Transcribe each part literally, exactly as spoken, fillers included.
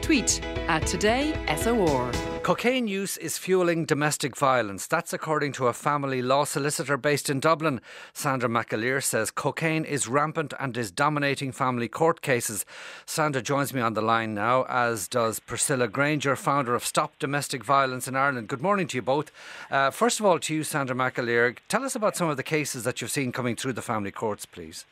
Tweet at Today S O R. Cocaine use is fuelling domestic violence. That's according to a family law solicitor based in Dublin. Sandra McAleer says cocaine is rampant and is dominating family court cases. Sandra joins me on the line now, as does Priscilla Granger, founder of Stop Domestic Violence in Ireland. Good morning to you both. Uh, first of all, to you, Sandra McAleer, tell us about some of the cases that you've seen coming through the family courts, please.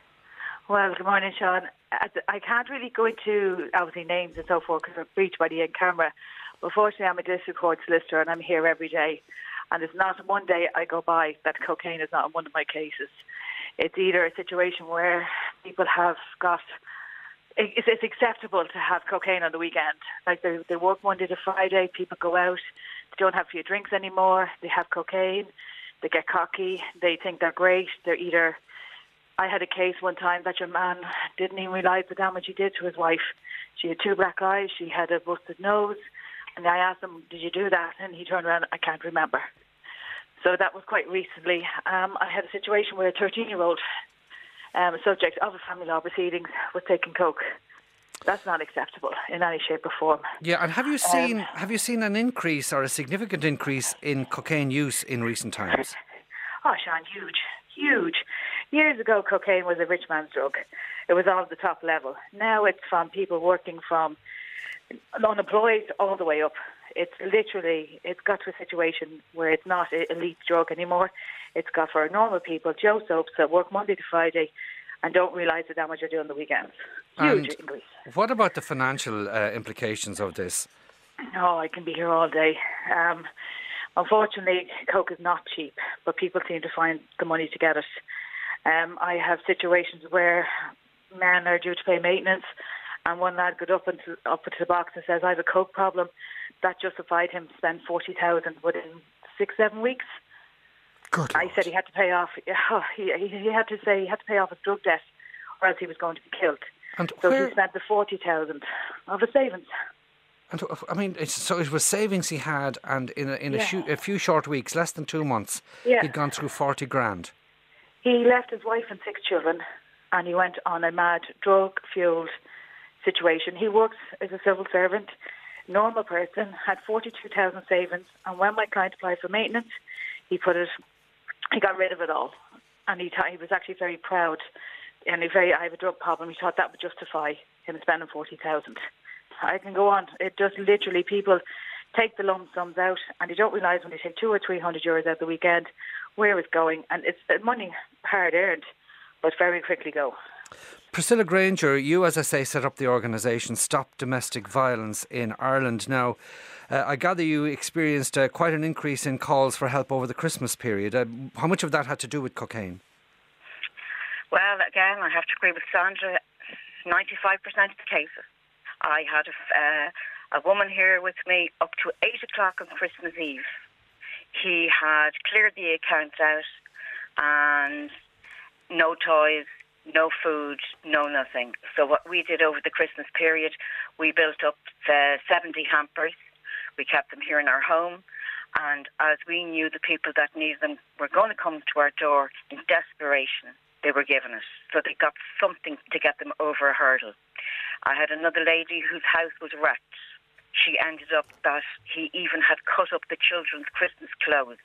Well, good morning, Sean. I can't really go into, obviously, names and so forth because they're breached by the in-camera. But fortunately, I'm a district court solicitor and I'm here every day. And there's not one day I go by that cocaine is not in one of my cases. It's either a situation where people have got, it's, it's acceptable to have cocaine on the weekend. Like they, they work Monday to Friday, people go out, they don't have a few drinks anymore, they have cocaine, they get cocky, they think they're great, they're either... I had a case one time that your man didn't even realise the damage he did to his wife. She had two black eyes, she had a busted nose, and I asked him, did you do that? And he turned around, I can't remember. So that was quite recently. Um, I had a situation where a thirteen-year-old, um, subject of a family law proceedings, was taking coke. That's not acceptable in any shape or form. Yeah, and have you seen Um, have you seen an increase or a significant increase in cocaine use in recent times? Oh, Sean, huge, huge. Years ago, cocaine was a rich man's drug. It was all at the top level. Now it's from people working from unemployed all the way up. It's literally, it's got to a situation where it's not an elite drug anymore. It's got for normal people, Joe Soaps, that work Monday to Friday and don't realise the damage they're doing on the weekends. Huge And increase. what about the financial uh, implications of this? Oh, I can be here all day. Um, unfortunately, coke is not cheap, but people seem to find the money to get it. Um, I have situations where men are due to pay maintenance and one lad got up into, up into the box and says, I have a coke problem. That justified him to spend forty thousand dollars within six, seven weeks. Good I Lord. said he had to pay off, oh, he, he had to say he had to pay off his drug debt or else he was going to be killed. And So where, he spent the forty thousand dollars of his savings. and I mean, it's, so it was savings he had, and in a, in a, Yeah. few, a few short weeks, less than two months, Yeah. he'd gone through forty grand. He left his wife and six children and he went on a mad drug-fueled situation. He works as a civil servant, normal person, had forty-two thousand savings, and when my client applied for maintenance, he put it, he got rid of it all. And he, th- he was actually very proud. And he very, I have a drug problem. He thought that would justify him spending forty thousand. I can go on. It just literally, people take the lump sums out and they don't realise when they take two or three hundred euros out the weekend where it's going, and it's money hard earned, but very quickly go. Priscilla Granger, you, as I say, set up the organisation Stop Domestic Violence in Ireland. Now, uh, I gather you experienced uh, quite an increase in calls for help over the Christmas period. Uh, how much of that had to do with cocaine? Well, again, I have to agree with Sandra. ninety-five percent of the cases. I had a, uh, a woman here with me up to eight o'clock on Christmas Eve. He had cleared the accounts out and no toys, no food, no nothing. So what we did over the Christmas period, we built up uh, seventy hampers. We kept them here in our home. And as we knew the people that needed them were going to come to our door in desperation, they were given it. So they got something to get them over a hurdle. I had another lady whose house was wrecked. She ended up that he even had cut up the children's Christmas clothes,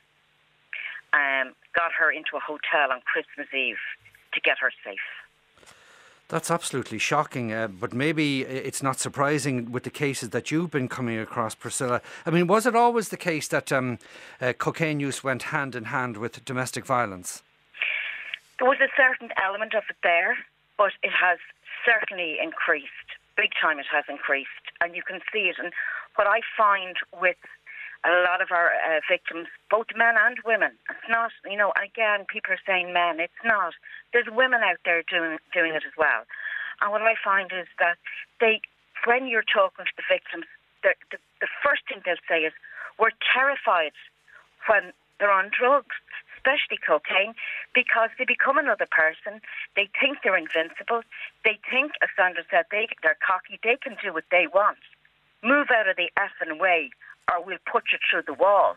um, got her into a hotel on Christmas Eve to get her safe. That's absolutely shocking, uh, but maybe it's not surprising with the cases that you've been coming across, Priscilla. I mean, was it always the case that um, uh, cocaine use went hand in hand with domestic violence? There was a certain element of it there, but it has certainly increased. Big time it has increased, and you can see it. And what I find with a lot of our uh, victims, both men and women, it's not, you know, again, people are saying men, it's not. There's women out there doing doing it as well. And what I find is that they, when you're talking to the victims, the, the, the first thing they'll say is, we're terrified when they're on drugs, especially cocaine, because they become another person. They think they're invincible. They think, as Sandra said, they, they're cocky. They can do what they want. Move out of the effing way or we'll put you through the wall.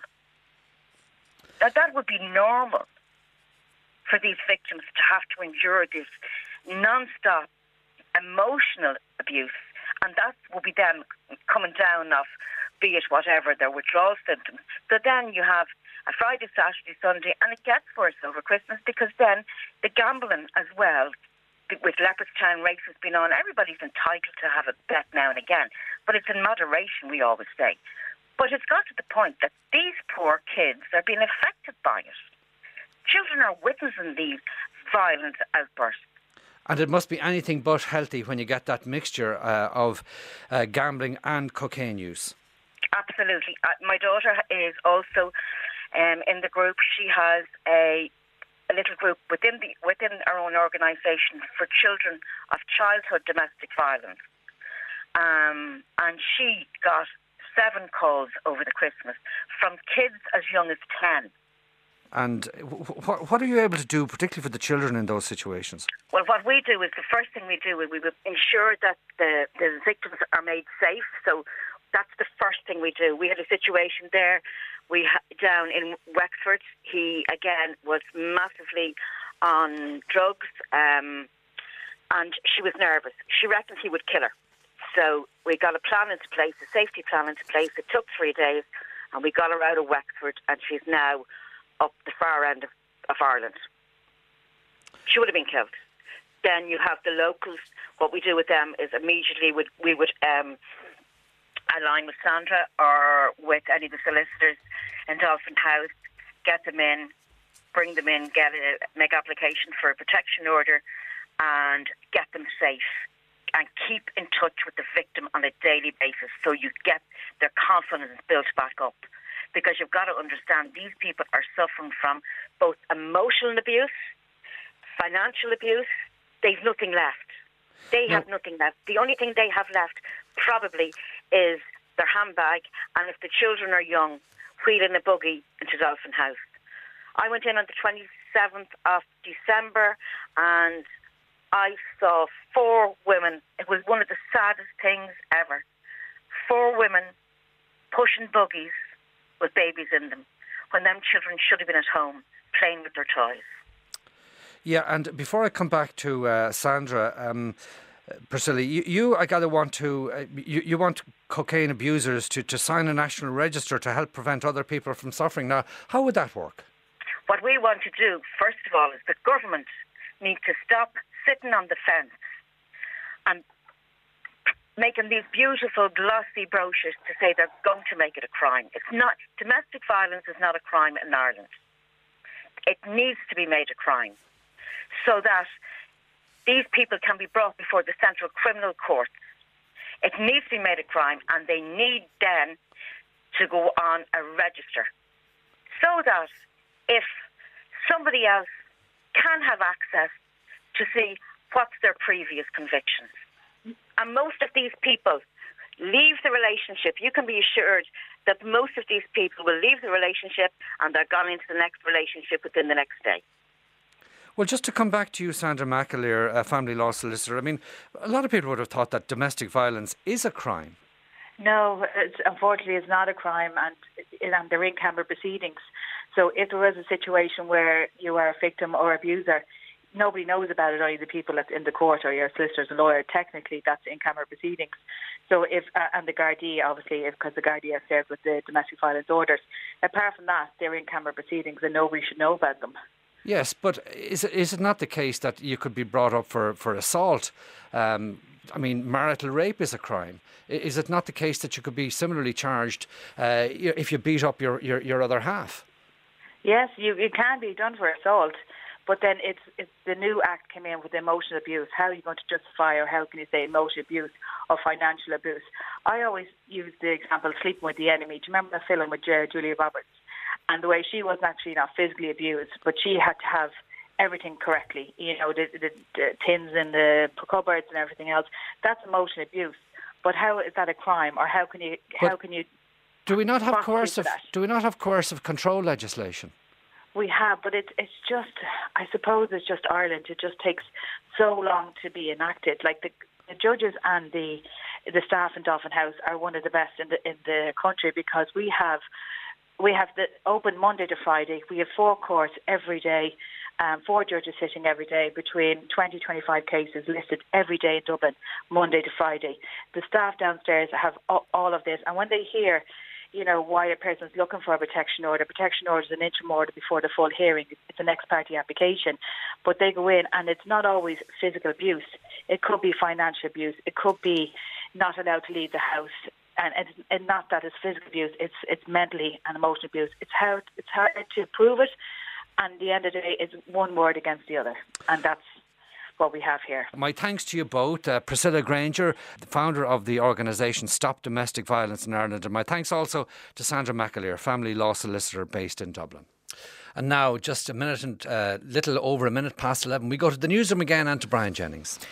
That, that would be normal for these victims to have to endure this non-stop emotional abuse And that will be them coming down off, be it whatever, their withdrawal symptoms. So then you have a Friday, Saturday, Sunday, and it gets worse over Christmas because then the gambling as well, with Leopardstown races being on, everybody's entitled to have a bet now and again, but it's in moderation, we always say. But it's got to the point that these poor kids are being affected by it. Children are witnessing these violent outbursts. And it must be anything but healthy when you get that mixture uh, of uh, gambling and cocaine use. Absolutely. Uh, my daughter is also um, in the group. She has a, a little group within the within our own organisation for children of childhood domestic violence. Um, and she got seven calls over the Christmas from kids as young as ten. And wh- what are you able to do, particularly for the children in those situations? Well, what we do is the first thing we do is we would ensure that the, the victims are made safe. So that's the first thing we do. We had a situation there we ha- down in Wexford. He, again, was massively on drugs um, and she was nervous. She reckoned he would kill her. So we got a plan into place, a safety plan into place. It took three days and we got her out of Wexford and she's now up the far end of, of Ireland. She would have been killed. Then you have the locals. What we do with them is immediately would, we would um, align with Sandra or with any of the solicitors in Dolphin House, get them in, bring them in, get a, make application for a protection order and get them safe and keep in touch with the victim on a daily basis so you get their confidence built back up. Because you've got to understand these people are suffering from both emotional abuse, financial abuse. They've nothing left. They no. have nothing left. The only thing they have left probably is their handbag, and if the children are young, wheeling a buggy into Dolphin House. I went in on the twenty-seventh of December and I saw four women. It was one of the saddest things ever. Four women pushing buggies with babies in them, when them children should have been at home playing with their toys. Yeah, and before I come back to uh, Sandra, um, Priscilla, you, you I gather want to uh, you, you want cocaine abusers to, to sign a national register to help prevent other people from suffering. Now, how would that work? What we want to do, first of all, is the government need to stop sitting on the fence and making these beautiful glossy brochures to say they're going to make it a crime. It's not. Domestic violence is not a crime in Ireland. It needs to be made a crime so that these people can be brought before the Central Criminal Court. It needs to be made a crime and they need then to go on a register so that if somebody else can have access to see what's their previous convictions. And most of these people leave the relationship. You can be assured that most of these people will leave the relationship and they're gone into the next relationship within the next day. Well, just to come back to you, Sandra McAleer, a family law solicitor, I mean, a lot of people would have thought that domestic violence is a crime. No, it's, unfortunately it's not a crime, and, and they're in-camera proceedings. So if there was a situation where you are a victim or abuser, nobody knows about it, only the people in the court or your solicitor's a lawyer. Technically, that's in-camera proceedings. So if uh, and the Gardaí, obviously, because the Gardaí are served with the domestic violence orders. Apart from that, they're in-camera proceedings and nobody should know about them. Yes, but is it, is it not the case that you could be brought up for, for assault? Um, I mean, marital rape is a crime. Is it not the case that you could be similarly charged uh, if you beat up your, your, your other half? Yes, you, you can be done for assault. But then it's, it's the new act came in with emotional abuse. How are you going to justify, or how can you say emotional abuse or financial abuse? I always use the example of Sleeping with the Enemy. Do you remember the film with uh, Julia Roberts? And the way she wasn't actually not physically abused, but she had to have everything correctly. You know, the, the, the tins in the cupboards and everything else. That's emotional abuse. But how is that a crime, or how can you how but can you? Do we not have coercive? Do we not have coercive control legislation? We have, but it's it's just, I suppose it's just Ireland. It just takes so long to be enacted. Like the, the judges and the the staff in Dolphin House are one of the best in the in the country, because we have we have the open Monday to Friday. We have four courts every day, Um, four judges sitting every day, between twenty to twenty-five cases listed every day in Dublin, Monday to Friday. The staff downstairs have all, all of this, and when they hear, you know, why a person's looking for a protection order, protection order is an interim order before the full hearing. It's an ex parte application, but they go in, and it's not always physical abuse. It could be financial abuse. It could be not allowed to leave the house. And it's and not that it's physical abuse, it's it's mentally and emotional abuse. It's hard it's hard to prove it, and at the end of the day, it's one word against the other, and that's what we have here. My thanks to you both, uh, Priscilla Granger, the founder of the organisation Stop Domestic Violence in Ireland, and my thanks also to Sandra McAleer, family law solicitor based in Dublin. And now, just a minute and uh, little over a minute past eleven, we go to the newsroom again and to Brian Jennings.